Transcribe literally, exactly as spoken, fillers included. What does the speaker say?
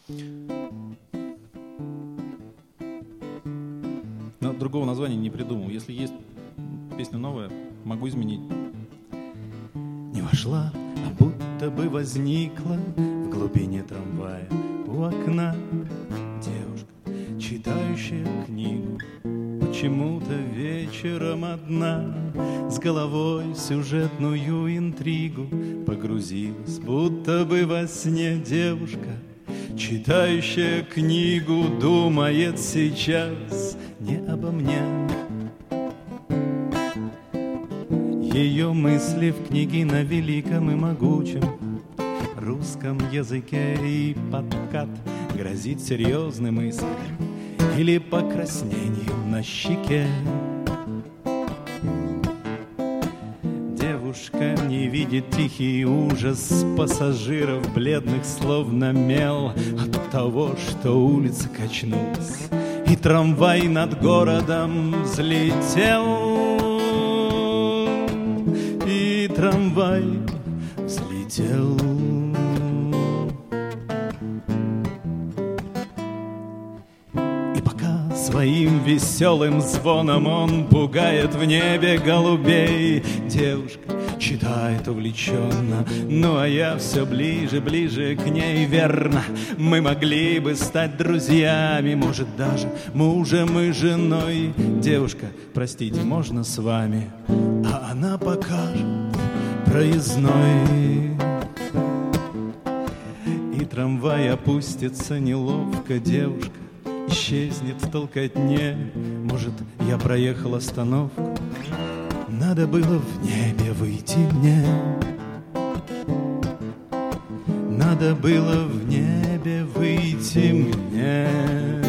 Но другого названия не придумал. Если есть песня новая, могу изменить. Не вошла, а будто бы возникла в глубине трамвая у окна девушка, читающая книгу, почему-то вечером одна, с головой в сюжетную интригу погрузилась, будто бы во сне девушка, читающая книгу, думает сейчас не обо мне. Ее мысли в книге на великом и могучем русском языке, и подкат грозит серьезной мыслью или покраснением на щеке. Девушка не видит тихий ужас пассажиров, бледных словно мел, от того, что улица качнулась и трамвай над городом взлетел. И трамвай взлетел. И пока своим веселым звоном он пугает в небе голубей, девушка читает увлеченно, ну а я все ближе, ближе к ней. Верно, мы могли бы стать друзьями, может даже мужем и женой. Девушка, простите, можно с вами? А она покажет проездной. И трамвай опустится неловко, девушка исчезнет в толкотне. Может, я проехал остановку, надо было в небе выйти мне. Надо было в небе выйти мне.